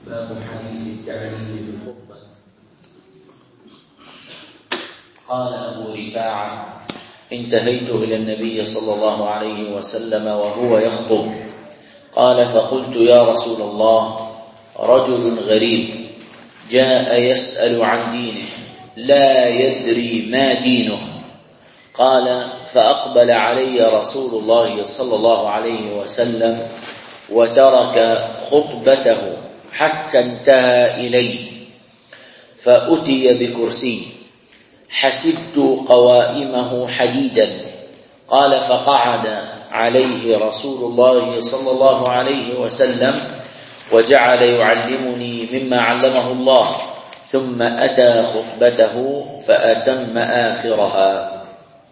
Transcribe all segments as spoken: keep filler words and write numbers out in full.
باب حديث التعليم في الخطبة. قال أبو رفاعة: انتهيت إلى النبي صلى الله عليه وسلم وهو يخطب، قال: فقلت: يا رسول الله، رجل غريب جاء يسأل عن دينه لا يدري ما دينه. قال: فأقبل علي رسول الله صلى الله عليه وسلم وترك خطبته حتى انتهى إلي، فأتي بكرسي حسبت قوائمه حديدا. قال: فقعد عليه رسول الله صلى الله عليه وسلم وجعل يعلمني مما علمه الله، ثم أتى خطبته فأتم آخرها.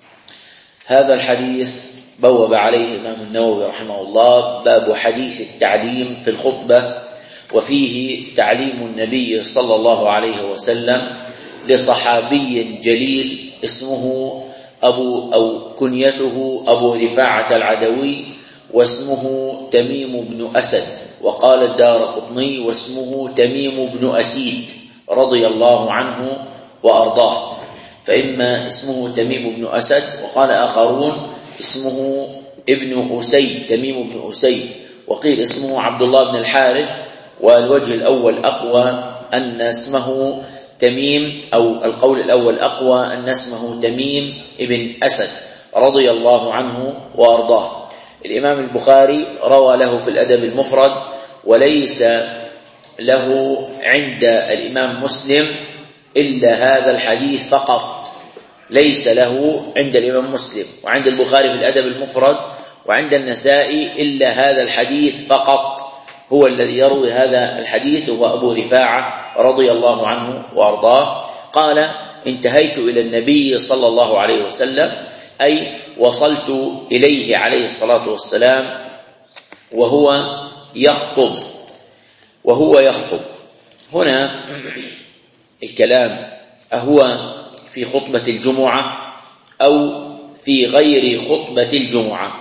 هذا الحديث بوب عليه الإمام النووي رحمه الله باب حديث التعليم في الخطبة، وفيه تعليم النبي صلى الله عليه وسلم لصحابي جليل اسمه أبو أو كنيته أبو رفاعة العدوي، واسمه تميم بن أسد، وقال الدارقطني: واسمه تميم بن أسيد رضي الله عنه وأرضاه. فإما اسمه تميم بن أسد، وقال آخرون اسمه ابن أسيد، تميم بن أسيد، وقيل اسمه عبد الله بن الحارث. والوجه الأول أقوى أن اسمه تميم، أو القول الأول أقوى أن اسمه تميم ابن أسد رضي الله عنه وأرضاه. الإمام البخاري روى له في الأدب المفرد، وليس له عند الإمام مسلم إلا هذا الحديث فقط، ليس له عند الإمام مسلم وعند البخاري في الأدب المفرد وعند النسائي إلا هذا الحديث فقط، هو الذي يروي هذا الحديث، هو أبو رفاعة رضي الله عنه وأرضاه. قال: انتهيت إلى النبي صلى الله عليه وسلم، أي وصلت إليه عليه الصلاة والسلام وهو يخطب. وهو يخطب هنا الكلام أهو في خطبة الجمعة أو في غير خطبة الجمعة؟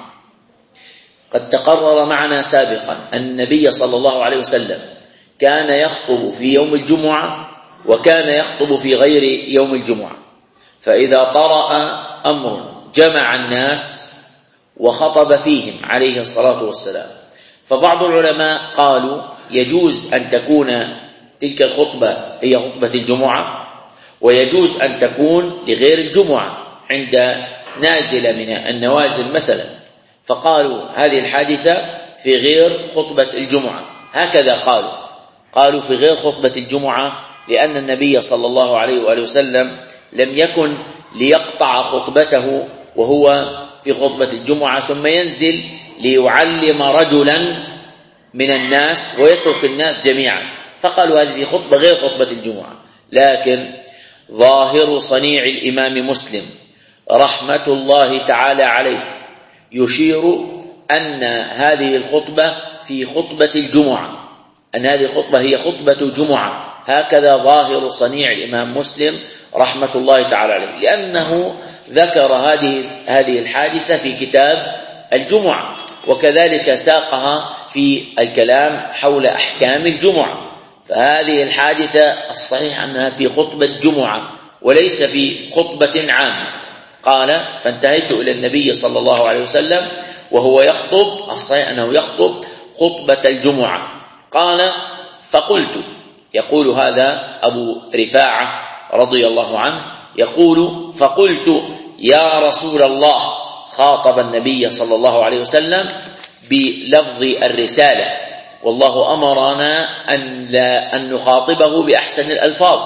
قد تقرر معنا سابقا أن النبي صلى الله عليه وسلم كان يخطب في يوم الجمعة وكان يخطب في غير يوم الجمعة. فإذا طرأ أمر جمع الناس وخطب فيهم عليه الصلاة والسلام، فبعض العلماء قالوا يجوز أن تكون تلك الخطبة هي خطبة الجمعة، ويجوز أن تكون لغير الجمعة عند نازلة من النوازل مثلا، فقالوا هذه الحادثة في غير خطبة الجمعة. هكذا قالوا قالوا في غير خطبة الجمعة، لأن النبي صلى الله عليه وآله وسلم لم يكن ليقطع خطبته وهو في خطبة الجمعة ثم ينزل ليعلم رجلا من الناس ويترك الناس جميعا، فقالوا هذه خطبة غير خطبة الجمعة. لكن ظاهر صنيع الإمام مسلم رحمة الله تعالى عليه يشير أن هذه الخطبة في خطبة الجمعة، أن هذه الخطبة هي خطبة جمعة. هكذا ظاهر صنيع الإمام مسلم رحمة الله تعالى عليه، لأنه ذكر هذه هذه الحادثة في كتاب الجمعة، وكذلك ساقها في الكلام حول أحكام الجمعة. فهذه الحادثة الصحيح أنها في خطبة جمعة وليس في خطبة عامة. قال: فانتهيت إلى النبي صلى الله عليه وسلم وهو يخطب، الصحيح أنه يخطب خطبة الجمعة. قال: فقلت، يقول هذا أبو رفاعة رضي الله عنه، يقول: فقلت: يا رسول الله، خاطب النبي صلى الله عليه وسلم بلفظ الرسالة، والله أمرنا أن, لا أن نخاطبه بأحسن الألفاظ.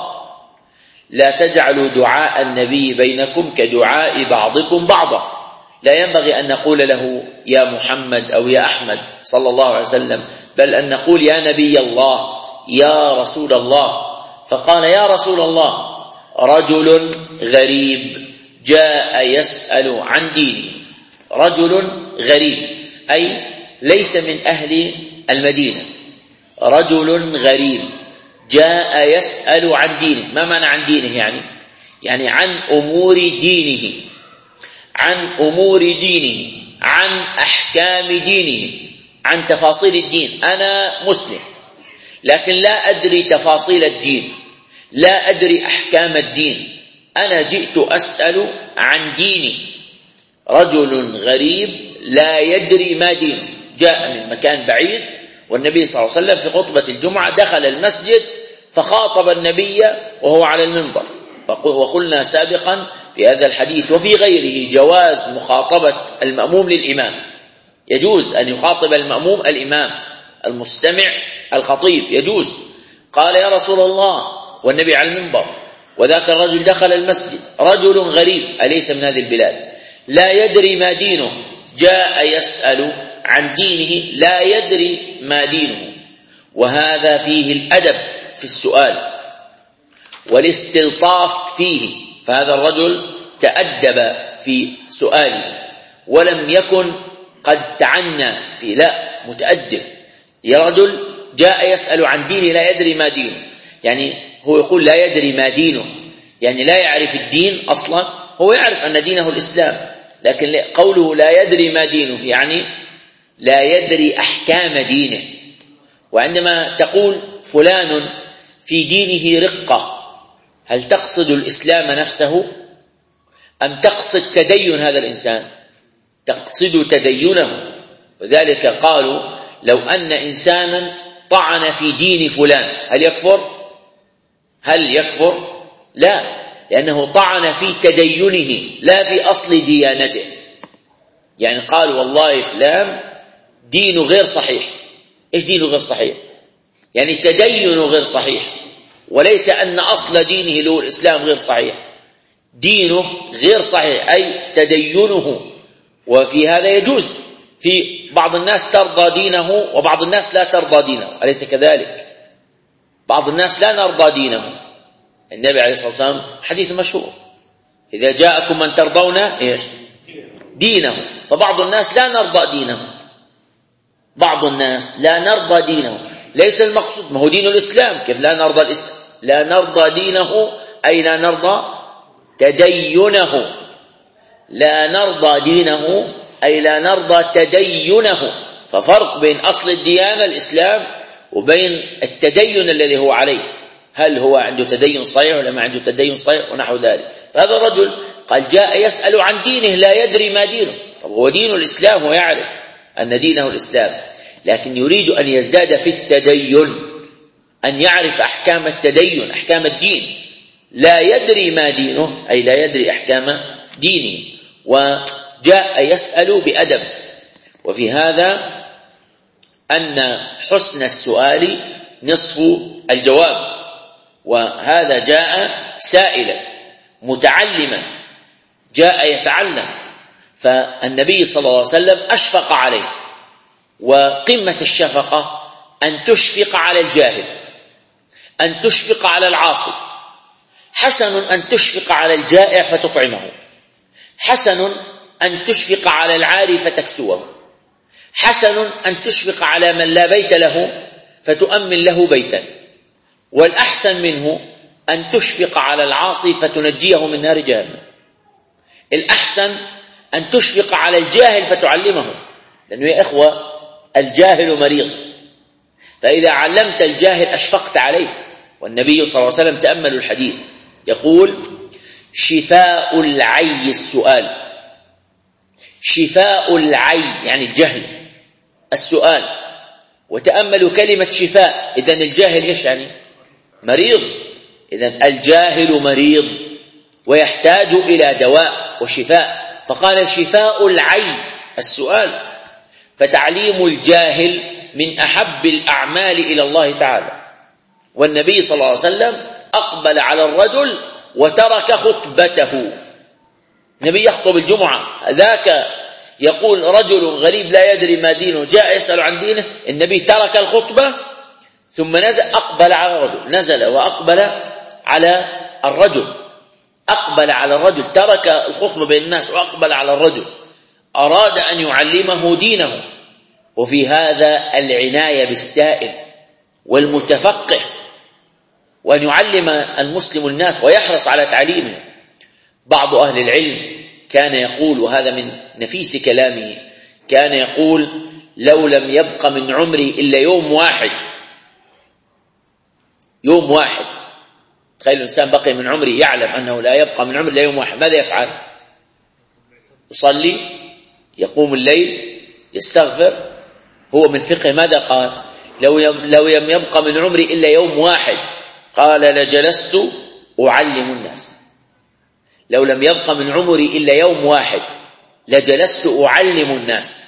لا تجعلوا دعاء النبي بينكم كدعاء بعضكم بعضا، لا ينبغي أن نقول له يا محمد أو يا أحمد صلى الله عليه وسلم، بل أن نقول يا نبي الله، يا رسول الله. فقال: يا رسول الله، رجل غريب جاء يسأل عن دينه. رجل غريب أي ليس من أهل المدينة، رجل غريب جاء يسأل عن دينه. ما معنى عن دينه؟ يعني يعني عن أمور دينه، عن أمور دينه، عن أحكام دينه، عن تفاصيل الدين. أنا مسلم، لكن لا أدري تفاصيل الدين، لا أدري أحكام الدين، أنا جئت أسأل عن ديني. رجل غريب لا يدري ما دينه، جاء من مكان بعيد، والنبي صلى الله عليه وسلم في خطبة الجمعة دخل المسجد فخاطب النبي وهو على المنبر. وقلنا سابقا في هذا الحديث وفي غيره جواز مخاطبة المأموم للإمام، يجوز أن يخاطب المأموم الإمام المستمع الخطيب، يجوز. قال يا رسول الله والنبي على المنبر، وذاك الرجل دخل المسجد، رجل غريب أليس من هذه البلاد لا يدري ما دينه، جاء يسأل عن دينه لا يدري ما دينه. وهذا فيه الأدب في السؤال والاستلطاف فيه، فهذا الرجل تأدب في سؤاله ولم يكن قد تعنى فيه، لا، متأدب. يا رجل جاء يسأل عن دينه لا يدري ما دينه، يعني هو يقول لا يدري ما دينه، يعني لا يعرف الدين أصلا، هو يعرف أن دينه الإسلام، لكن قوله لا يدري ما دينه يعني لا يدري أحكام دينه. وعندما تقول فلان في دينه رقة، هل تقصد الإسلام نفسه أم تقصد تدين هذا الإنسان؟ تقصد تدينه. وذلك قالوا لو أن إنسانا طعن في دين فلان هل يكفر؟ هل يكفر؟ لا، لأنه طعن في تدينه لا في أصل ديانته. يعني قال والله فلان دينه غير صحيح. إيش دينه غير صحيح؟ يعني تدينه غير صحيح، وليس أن أصل دينه اللي هو الإسلام غير صحيح، دينه غير صحيح أي تدينه. وفي هذا يجوز، في بعض الناس ترضى دينه وبعض الناس لا ترضى دينه، أليس كذلك؟ بعض الناس لا نرضى دينه. النبي عليه الصلاة والسلام حديث مشهور إذا جاءكم من ترضون إيش دينه، فبعض الناس لا نرضى دينه، بعض الناس لا نرضى دينه، ليس المقصود ما هو دين الإسلام، كيف لا نرضى الإسلام؟ لا نرضى دينه أي لا نرضى تدينه، لا نرضى دينه أي لا نرضى تدينه. ففرق بين أصل الديانة الإسلام وبين التدين الذي هو عليه، هل هو عنده تدين صحيح ولا ما عنده تدين صحيح ونحو ذلك. فهذا الرجل قال جاء يسأل عن دينه لا يدري ما دينه. طب هو دين الإسلام، هو يعرف أن دينه الإسلام، لكن يريد أن يزداد في التدين، أن يعرف أحكام التدين أحكام الدين. لا يدري ما دينه أي لا يدري أحكام دينه، وجاء يسأل بأدب. وفي هذا أن حسن السؤال نصف الجواب، وهذا جاء سائلا متعلما، جاء يتعلم، فالنبي صلى الله عليه وسلم أشفق عليه، وقمة الشفقة أن تشفق على الجاهل، أن تشفق على العاصي. حسن أن تشفق على الجائع فتطعمه، حسن أن تشفق على العاري فتكسوه، حسن أن تشفق على من لا بيت له فتؤمن له بيتا، والأحسن منه أن تشفق على العاصي فتنجيه من نار جهنم. الأحسن أن تشفق على الجاهل فتعلمه، لأنه يا إخوة الجاهل مريض، فإذا علمت الجاهل أشفقت عليه. والنبي صلى الله عليه وسلم تأملوا الحديث يقول شفاء العي السؤال، شفاء العي يعني الجهل السؤال. وتأملوا كلمة شفاء، إذن الجاهل إيش يعني؟ مريض، إذن الجاهل مريض ويحتاج إلى دواء وشفاء، فقال شفاء العي السؤال. فتعليم الجاهل من أحب الأعمال إلى الله تعالى. والنبي صلى الله عليه وسلم أقبل على الرجل وترك خطبته، النبي يخطب الجمعة، ذاك يقول رجل غريب لا يدري ما دينه جاء يسأل عن دينه، النبي ترك الخطبة ثم نزل أقبل على الرجل، نزل وأقبل على الرجل، أقبل على الرجل، ترك الخطبة بين الناس وأقبل على الرجل، أراد أن يعلمه دينه. وفي هذا العناية بالسائل والمتفقه، وأن يعلم المسلم الناس ويحرص على تعليمه. بعض أهل العلم كان يقول، وهذا من نفيس كلامه، كان يقول لو لم يبق من عمري إلا يوم واحد يوم واحد. تخيل الإنسان بقي من عمره يعلم أنه لا يبقى من عمره إلا يوم واحد، ماذا يفعل؟ يصلي، يقوم الليل، يستغفر. هو من فقه ماذا قال؟ لو لو لم يبقى من عمري إلا يوم واحد قال لجلست أعلم الناس. لو لم يبقى من عمري إلا يوم واحد لجلست أعلم الناس.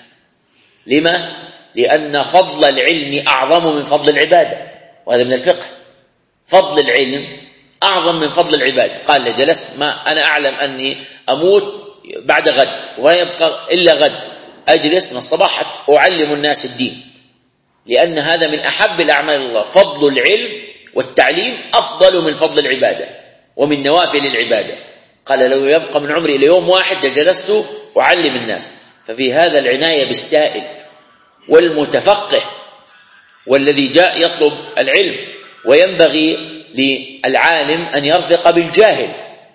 لما؟ لأن فضل العلم أعظم من فضل العبادة، وهذا من الفقه. فضل العلم أعظم من فضل العبادة. قال لجلست، ما أنا أعلم أني أموت بعد غد ولا يبقى إلا غد، أجلس من الصباح أعلم الناس الدين، لأن هذا من أحب الأعمال الله. فضل العلم والتعليم أفضل من فضل العبادة ومن نوافل العبادة. قال لو يبقى من عمري ليوم واحد لجلست أعلم الناس. ففي هذا العناية بالسائل والمتفقه والذي جاء يطلب العلم. وينبغي للعالم أن يرفق بالجاهل،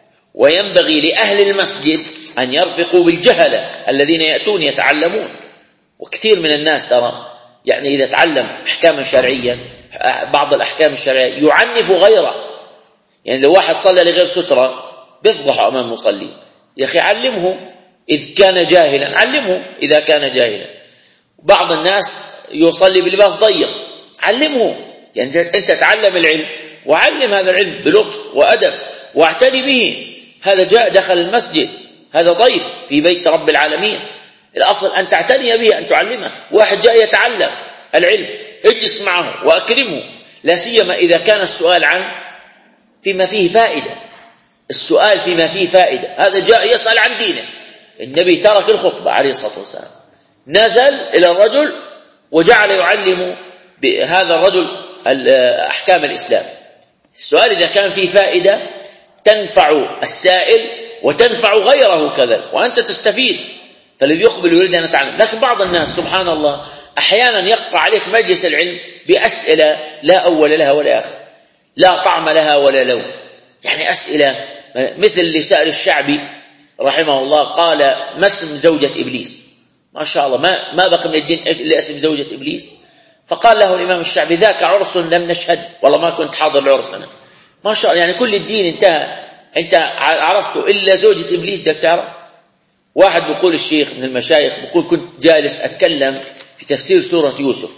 وينبغي لأهل المسجد أن يرفقوا بالجهلة الذين يأتون يتعلمون. وكثير من الناس ترى يعني إذا تعلم أحكاما شرعية، بعض الأحكام الشرعية، يعنف غيره. يعني لو واحد صلى لغير سترة بيفضح أمام المصلين. يا أخي علمه إذ كان جاهلا، علمه إذا كان جاهلا. بعض الناس يصلي بلباس ضيق، علمه. يعني أنت تعلم العلم وعلم هذا العلم بلطف وأدب واعتني به. هذا جاء دخل المسجد، هذا ضيف في بيت رب العالمين، الأصل أن تعتني به، أن تعلمه. واحد جاء يتعلم العلم، اجلس معه وأكرمه، لا سيما إذا كان السؤال عن فيما فيه فائدة. السؤال فيما فيه فائدة، هذا جاء يسأل عن دينه. النبي ترك الخطبة عليه الصلاة والسلام، نزل إلى الرجل وجعل يعلم بهذا الرجل أحكام الإسلام. السؤال إذا كان فيه فائدة تنفع السائل وتنفع غيره كذلك، وأنت تستفيد. فالذي يقبل يريد أن يتعلم. لكن بعض الناس سبحان الله أحيانا يقطع عليك مجلس العلم بأسئلة لا أول لها ولا آخر، لا طعم لها ولا لون. يعني أسئلة مثل اللي سأل الشعبي رحمه الله، قال ما اسم زوجة إبليس؟ ما شاء الله، ما ما بقى من الدين إيش اللي اسم زوجة إبليس. فقال له الإمام الشعبي ذاك عرس لم نشهد، والله ما كنت حاضر العرس أنا. ما شاء الله، يعني كل الدين انتهى، انت عرفته إلا زوجة إبليس بدك تعرف. واحد بيقول الشيخ من المشايخ بيقول كنت جالس أتكلم في تفسير سورة يوسف،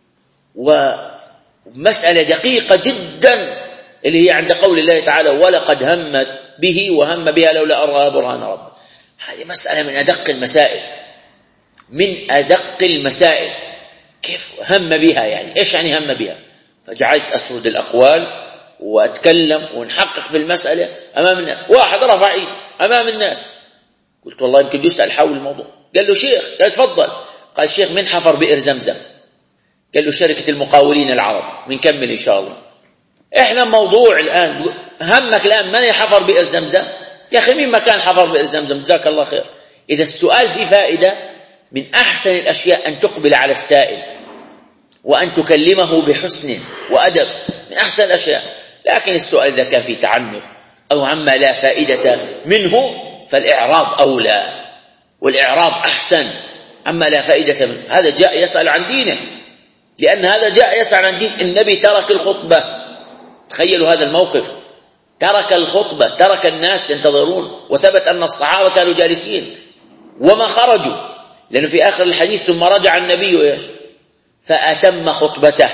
ومسألة دقيقة جدا اللي هي عند قول الله تعالى ولقد همت به وهم بها لولا أن رأى برهان ربه. هذه مسألة من أدق المسائل، من أدق المسائل. كيف هم بها؟ يعني إيش يعني هم بها؟ فجعلت أسرد الأقوال وأتكلم ونحقق في المسألة أمام الناس. واحد رفع إيده أمام الناس، قلت والله يمكن يسأل حول الموضوع. قال له شيخ، قال تفضل. قال الشيخ من حفر بئر زمزم؟ قال له شركة المقاولين العرب. بنكمل إن شاء الله. إحنا موضوع الآن همك الآن من يحفر بئر زمزم؟ يا أخي مين ما كان حفر بئر زمزم؟ جزاك الله خير. إذا السؤال فيه فائدة من أحسن الأشياء أن تقبل على السائل وأن تكلمه بحسن وأدب، من أحسن الأشياء. لكن السؤال إذا كان فيه تعنت أو عما لا فائدة منه فالإعراض أولى، والإعراض أحسن عما لا فائدة منه. هذا جاء يسأل عن دينه، لأن هذا جاء يسأل عن دين. النبي ترك الخطبة، تخيلوا هذا الموقف، ترك الخطبة، ترك الناس ينتظرون، وثبت أن الصحابة كانوا جالسين وما خرجوا، لأنه في آخر الحديث ثم رجع النبي ويش فأتم خطبته.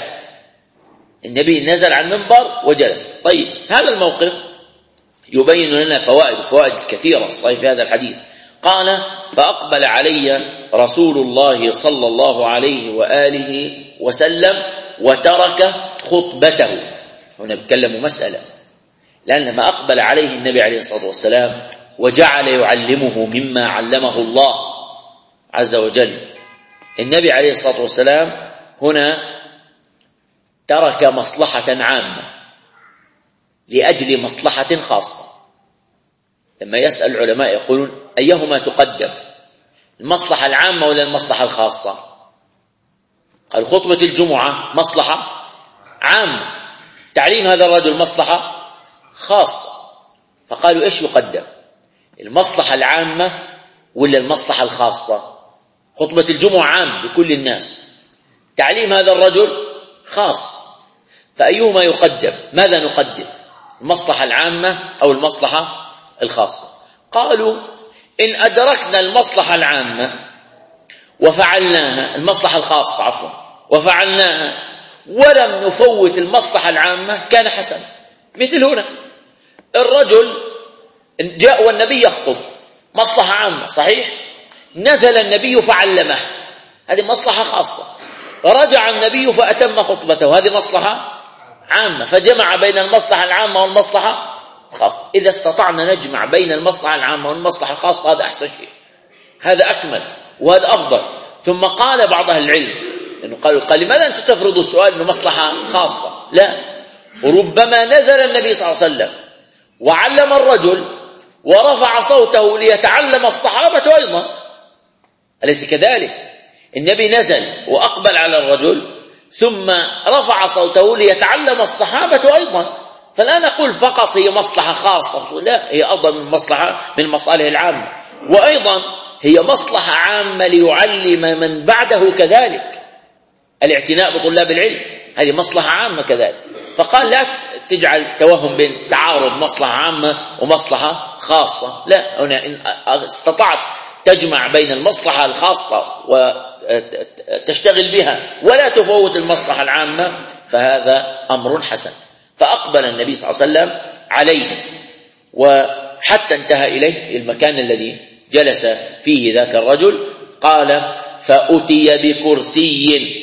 النبي نزل عن المنبر وجلس. طيب هذا الموقف يبين لنا فوائد فوائد كثيرة صحيح في هذا الحديث. قال فأقبل علي رسول الله صلى الله عليه وآله وسلم وترك خطبته. هنا بيتكلموا مسألة، لأن لما أقبل عليه النبي عليه الصلاة والسلام وجعل يعلمه مما علمه الله عز وجل، النبي عليه الصلاة والسلام هنا ترك مصلحة عامة لأجل مصلحة خاصة. لما يسأل العلماء يقولون أيهما تقدم، المصلحة العامة ولا المصلحة الخاصة؟ قال خطبة الجمعة مصلحة عامة، تعليم هذا الرجل مصلحة خاصة. فقالوا إيش يقدم، المصلحة العامة ولا المصلحة الخاصة؟ خطبة الجمعة عام لكل الناس، تعليم هذا الرجل خاص. فأيهما يقدم؟ ماذا نقدم؟ المصلحة العامة أو المصلحة الخاصة؟ قالوا إن أدركنا المصلحة العامة وفعلناها، المصلحة الخاصة عفوا، وفعلناها ولم نفوت المصلحة العامة كان حسنا. مثل هنا الرجل جاء والنبي يخطب، مصلحة عامة صحيح، نزل النبي فعلمه، هذه مصلحة خاصة، رجع النبي فأتم خطبته، هذه مصلحة عامة، فجمع بين المصلحة العامة والمصلحة الخاصة. إذا استطعنا نجمع بين المصلحة العامة والمصلحة الخاصة هذا أحسن شيء، هذا أكمل وهذا أفضل. ثم قال بعض أهل العلم إنه قالوا قال لماذا أنتم تفرضوا السؤال إنه مصلحة خاصة؟ لا، ربما نزل النبي صلى الله عليه وسلم وعلم الرجل ورفع صوته ليتعلم الصحابة أيضا، أليس كذلك؟ النبي نزل وأقبل على الرجل ثم رفع صوته ليتعلم الصحابة أيضا، فلا نقول فقط هي مصلحة خاصة، لا، هي أفضل من مصلحة من المصالح العامة، وأيضا هي مصلحة عامة ليعلم من بعده كذلك. الاعتناء بطلاب العلم هذه مصلحة عامة كذلك، فقال لا تجعل توهم بين تعارض مصلحة عامة ومصلحة خاصة، لا، هنا إن استطعت تجمع بين المصلحة الخاصة وتشتغل بها ولا تفوت المصلحة العامة فهذا أمر حسن. فأقبل النبي صلى الله عليه وسلم عليه وحتى انتهى إليه المكان الذي جلس فيه ذاك الرجل. قال فأتي بكرسي،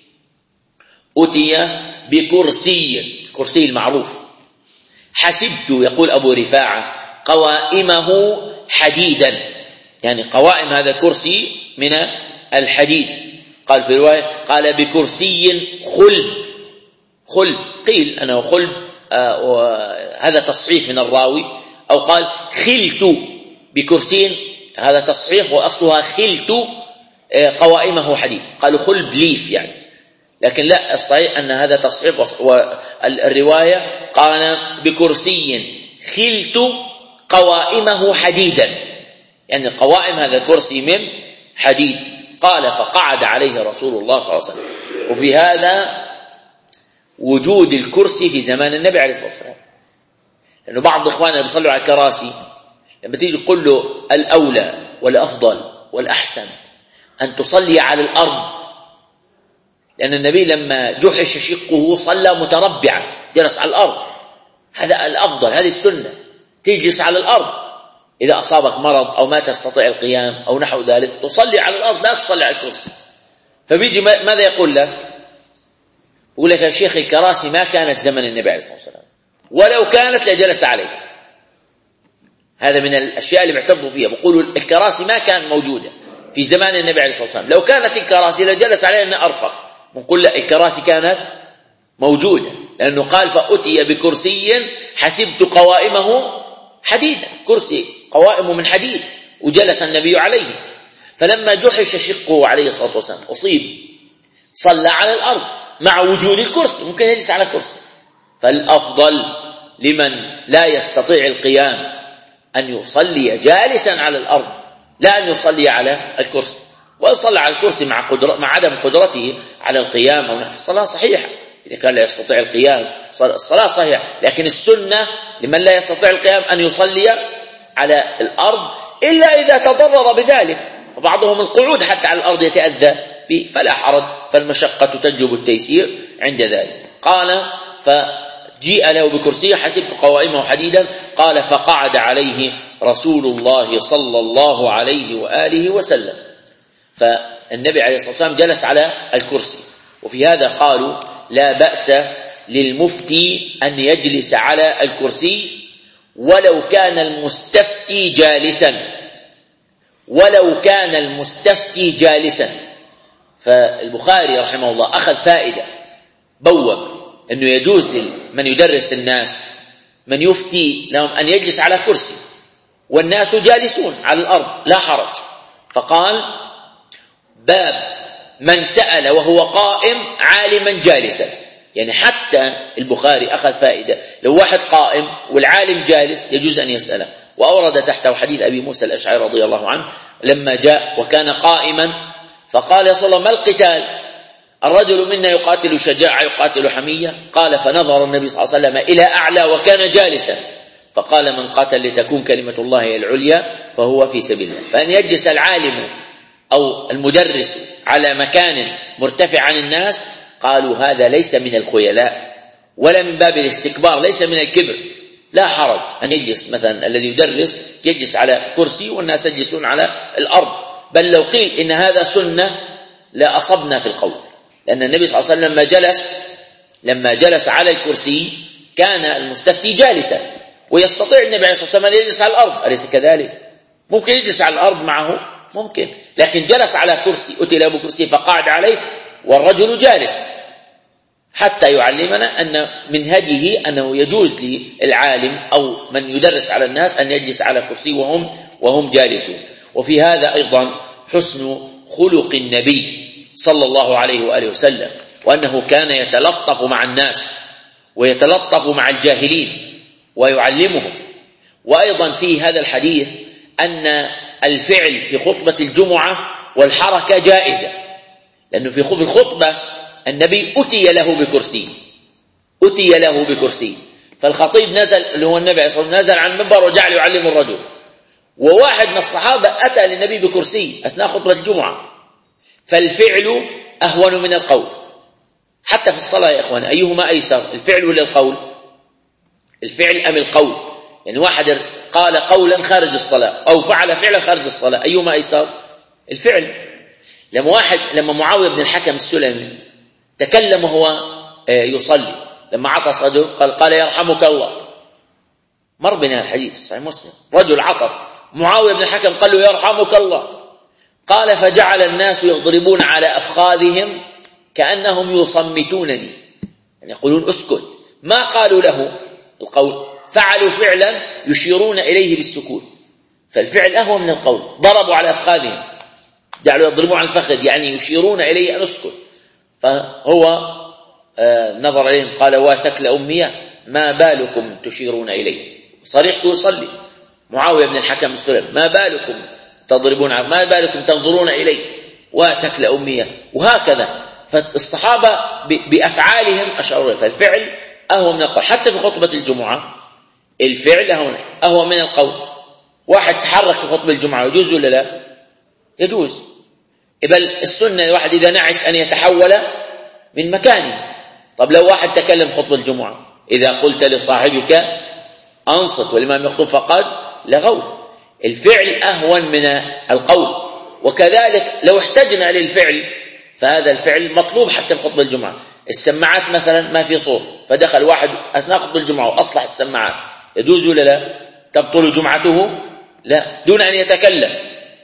أتي بكرسي، كرسي المعروف، حسبت يقول أبو رفاعة قوائمه حديدا، يعني قوائم هذا الكرسي من الحديد. قال في رواية قال بكرسي خلب، خلب قيل أنه خلب آه وهذا تصحيح من الراوي، أو قال خلت بكرسي، هذا تصحيح وأصلها خلت آه قوائمه حديد، قالوا خلب ليف يعني، لكن لا، الصحيح أن هذا تصحيح، والرواية قال بكرسي خلت قوائمه حديدا، يعني قوائم هذا الكرسي من حديد. قال فقعد عليه رسول الله صلى الله عليه وسلم. وفي هذا وجود الكرسي في زمان النبي عليه الصلاة والسلام، لأنه بعض إخواننا بيصلوا على الكراسي، لما تيجي تقول له الأولى والأفضل والأحسن أن تصلي على الأرض، لأن النبي لما جحش شقه صلى متربعا، جلس على الأرض، هذا الأفضل، هذه السنة، تجلس على الأرض. إذا أصابك مرض أو ما تستطيع القيام أو نحو ذلك تصلي على الأرض، لا تصلي على الكرسي. فبيجي ماذا يقول لك؟ يقول لك يا شيخ الكراسي ما كانت زمن النبي عليه الصلاة والسلام، ولو كانت لجلس عليه. هذا من الأشياء اللي بيعتبروا فيها، بيقولوا الكراسي ما كانت موجودة في زمان النبي عليه الصلاة والسلام، لو كانت الكراسي لجلس عليها أنه أرفق. بنقول لا، الكراسي كانت موجودة، لأنه قال فأتي بكرسي حسبت قوائمه حديدا، كرسي قوائمه من حديد وجلس النبي عليه. فلما جحش شقه عليه الصلاة والسلام أصيب صلى على الأرض مع وجود الكرسي، ممكن يجلس على كرسي. فالأفضل لمن لا يستطيع القيام أن يصلي جالسا على الأرض، لا أن يصلي على الكرسي. ويصلي على الكرسي مع, قدر مع عدم قدرته على القيام أو نحو الصلاة صحيحة، إذا كان لا يستطيع القيام الصلاة صحيحة، لكن السنة لمن لا يستطيع القيام أن يصلي على الأرض إلا إذا تضرر بذلك، فبعضهم القعود حتى على الأرض يتأذى به، فلا حرج، فالمشقة تجلب التيسير عند ذلك. قال فجيء له بكرسي حسبت قوائمه حديدا. قال فقعد عليه رسول الله صلى الله عليه وآله وسلم. فالنبي عليه الصلاة والسلام جلس على الكرسي. وفي هذا قالوا لا بأس للمفتي أن يجلس على الكرسي ولو كان المستفتي جالسا، ولو كان المستفتي جالسا. فالبخاري رحمه الله أخذ فائدة، بوب أنه يجوز من يدرس الناس من يفتي لهم أن يجلس على كرسي والناس جالسون على الأرض لا حرج. فقال باب من سأل وهو قائم عالما جالسا، يعني حتى البخاري أخذ فائدة، لو واحد قائم والعالم جالس يجوز أن يسأله. وأورد تحته حديث أبي موسى الأشعري رضي الله عنه لما جاء وكان قائما فقال يا رسول الله ما القتال؟ الرجل منا يقاتل شجاعة يقاتل حمية؟ قال فنظر النبي صلى الله عليه وسلم إلى أعلى وكان جالسا فقال من قاتل لتكون كلمة الله هي العليا فهو في سبيل الله. فأن يجلس العالم أو المدرس على مكان مرتفع عن الناس قالوا هذا ليس من الخيلاء ولا من باب الاستكبار، ليس من الكبر، لا حرج أن يجلس مثلا الذي يدرس يجلس على كرسي والناس يجلسون على الأرض، بل لو قيل إن هذا سنة لا أصبنا في القول، لأن النبي صلى الله عليه وسلم لما جلس لما جلس على الكرسي كان المستفتي جالسا ويستطيع النبي عليه الصلاة والسلام أن يجلس على الأرض، أليس كذلك؟ ممكن يجلس على الأرض معه، ممكن، لكن جلس على كرسي، أتي له بكرسي فقعد عليه والرجل جالس، حتى يعلمنا أن من هديه أنه يجوز للعالم أو من يدرس على الناس أن يجلس على كرسي وهم وهم جالسون. وفي هذا أيضا حسن خلق النبي صلى الله عليه وآله وسلم، وأنه كان يتلطف مع الناس ويتلطف مع الجاهلين ويعلمهم. وأيضا في هذا الحديث أن الفعل في خطبة الجمعة والحركة جائزة، لأنه في الخطبة النبي أتي له بكرسي أتي له بكرسي فالخطيب نزل اللي هو النبي صلى الله عليه وسلم نزل عن المنبر وجعل يعلم الرجل، وواحد من الصحابة أتى للنبي بكرسي أثناء خطبة الجمعة، فالفعل أهون من القول. حتى في الصلاة يا إخوان أيهما أيسر، الفعل ولا القول؟ الفعل أم القول؟ يعني واحد قال قولا خارج الصلاة أو فعل فعلا خارج الصلاة، أيهما أيسر؟ الفعل. لما واحد لما معاوية بن الحكم السلمي تكلم وهو يصلي، لما عطس رجل قال قال يرحمك الله، مر بنا الحديث صحيح مسلم، رجل عطس معاوية بن الحكم قال له يرحمك الله، قال فجعل الناس يضربون على أفخاذهم كأنهم يصمتونني، يعني يقولون اسكت، ما قالوا له القول، فعلوا فعلا يشيرون إليه بالسكوت، فالفعل أهون من القول. ضربوا على أفخاذهم، جعلوا يضربون على الفخذ يعني يشيرون إليه أن اسكت، فهو آه نظر إليهم قال واتكل أمية ما بالكم تشيرون إليه، صريح يصلي معاوية بن الحكم السلمي ما بالكم تضربون على ما بالكم تنظرون إليه واتكل أمية، وهكذا. فالصحابة بأفعالهم أشعروا، فالفعل أهو من القول. حتى في خطبة الجمعة الفعل أهو, أهو من القول. واحد تحرك في خطبة الجمعة يجوز ولا لا؟ يجوز. بل السنة الواحد إذا نعس أن يتحول من مكانه. طب لو واحد تكلم خطبة الجمعة إذا قلت لصاحبك أنصت والإمام يخطب فقد لغوت، الفعل أهون من القول. وكذلك لو احتجنا للفعل فهذا الفعل مطلوب حتى في خطبة الجمعة. السماعات مثلا ما في صوت فدخل واحد أثناء خطبة الجمعة وأصلح السماعات، يجوز ولا لا؟ تبطل جمعته؟ لا، دون أن يتكلم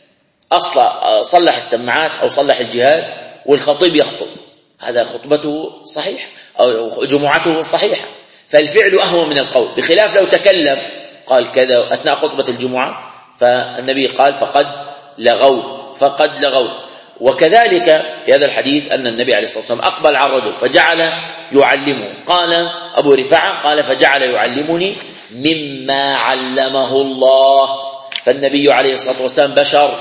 أصلح صلح السماعات أو صلح الجهاز والخطيب يخطب، هذا خطبته صحيحة أو جمعته صحيحة. فالفعل أهون من القول، بخلاف لو تكلم قال كذا أثناء خطبة الجمعة فالنبي قال فقد لغوت فقد لغوت. وكذلك في هذا الحديث أن النبي عليه الصلاة والسلام أقبل على الرجل فجعل يعلمه، قال أبو رفاعة قال فجعل يعلمني مما علمه الله. فالنبي عليه الصلاة والسلام بشر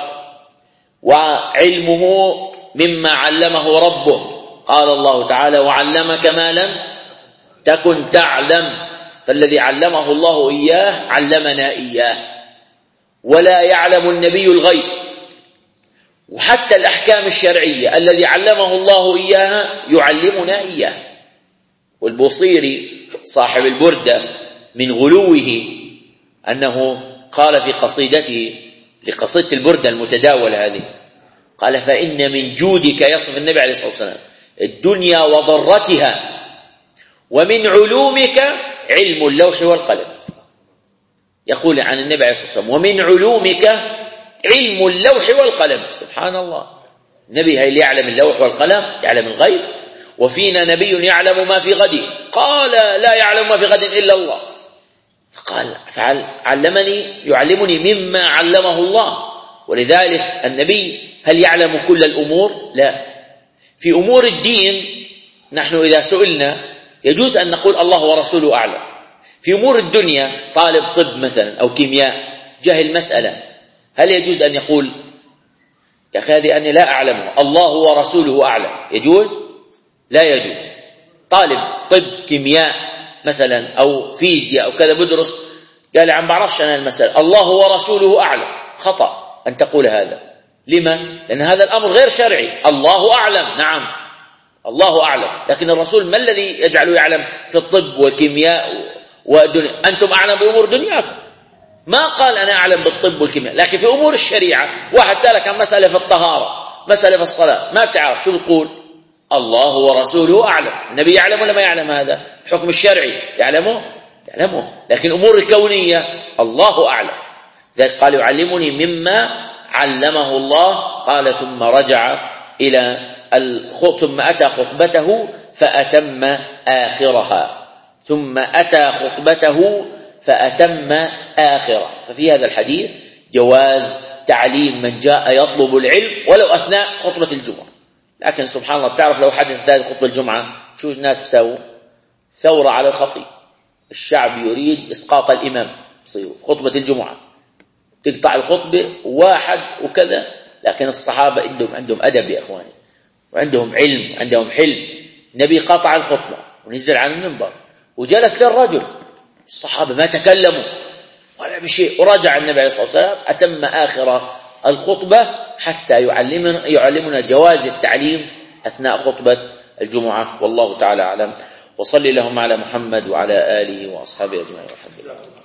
وعلمه مما علمه ربه، قال الله تعالى وعلمك ما لم تكن تعلم، فالذي علمه الله إياه علمنا إياه. ولا يعلم النبي الغيب، وحتى الأحكام الشرعية الذي علمه الله إياها يعلمنا إياه. والبوصيري صاحب البردة من غلوه أنه قال في قصيدته لقصيدة البردة المتداولة هذه، قال فإن من جودك، يصف النبي عليه الصلاة والسلام، الدنيا وضرتها، ومن علومك علم اللوح والقلم. يقول عن النبي عليه الصلاة والسلام ومن علومك علم اللوح والقلم. سبحان الله، النبي هل يعلم اللوح والقلم؟ يعلم الغيب. وفينا نبي يعلم ما في غد، قال لا يعلم ما في غد إلا الله، فقال علمني يعلمني مما علمه الله. ولذلك النبي هل يعلم كل الأمور؟ لا. في أمور الدين نحن إذا سئلنا يجوز أن نقول الله ورسوله أعلم. في أمور الدنيا طالب طب مثلا أو كيمياء جهل مسألة، هل يجوز أن يقول يا أخي هذه أني لا أعلمه الله ورسوله أعلم؟ يجوز؟ لا يجوز. طالب طب كيمياء مثلا أو فيزياء أو كذا بدرس، قال عم بعرفش أنا المسألة، الله ورسوله أعلم، خطأ أن تقول هذا. لما؟ لأن هذا الأمر غير شرعي. الله أعلم، نعم الله أعلم، لكن الرسول ما الذي يجعله يعلم في الطب والكيمياء ودنيا؟ أنتم أعلم بأمور دنياكم. ما قال أنا أعلم بالطب والكيمياء، لكن في أمور الشريعة واحد سألك عن مسألة في الطهارة، مسألة في الصلاة، ما بتعرف شو بتقول؟ الله ورسوله أعلم. النبي يعلم ولا ما يعلم؟ هذا الحكم الشرعي يعلمه يعلمه، لكن أمور الكونية الله أعلم. ذلك قال يعلمني مما علمه الله. قال ثم رجع إلى الخط ثم أتى خطبته فأتم آخرها ثم أتى خطبته فأتم آخرة. ففي هذا الحديث جواز تعليم من جاء يطلب العلم ولو أثناء خطبة الجمعة. لكن سبحان الله، بتعرف لو حدث هذه خطبة الجمعة شو الناس بيساووا؟ ثورة على الخطيب. الشعب يريد إسقاط الإمام في خطبة الجمعة، تقطع الخطبة واحد وكذا. لكن الصحابة عندهم عندهم أدب يا إخواني، وعندهم علم، عندهم حلم. النبي قطع الخطبة ونزل عن المنبر وجلس للرجل، الصحابة ما تكلموا ولا بشيء، ورجع النبي عليه الصلاة والسلام أتم آخر الخطبة حتى يعلمنا, يعلمنا جواز التعليم أثناء خطبة الجمعة. والله تعالى أعلم. وصلي لهم على محمد وعلى آله وأصحابه أجمعين. الحمد لله.